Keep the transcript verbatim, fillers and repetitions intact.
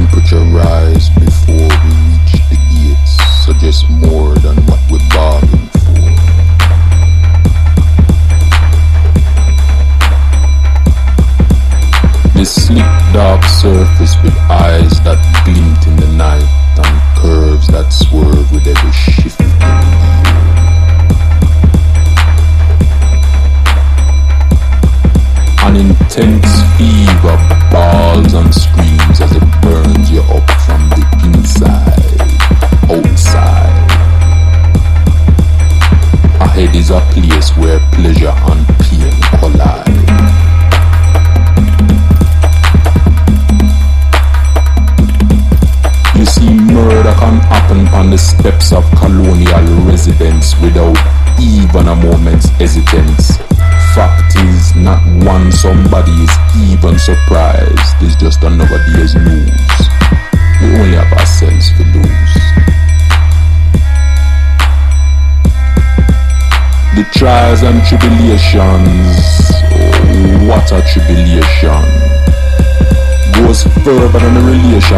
temperature rise before we reach the gates suggests more than what we bargained for. The slick dark surface with eyes that glint in the night and curves that swerve with every shift in the year. An intense fever bawls and screams as it burns you up from the inside, outside. Ahead is a place where pleasure and pain collide. You see, murder can happen on the steps of colonial residence without even a moment's hesitance. Fact is, not one somebody is even surprised. It's just another day's news. We only have ourselves to lose. The trials and tribulations, oh, what a tribulation, goes further than a relation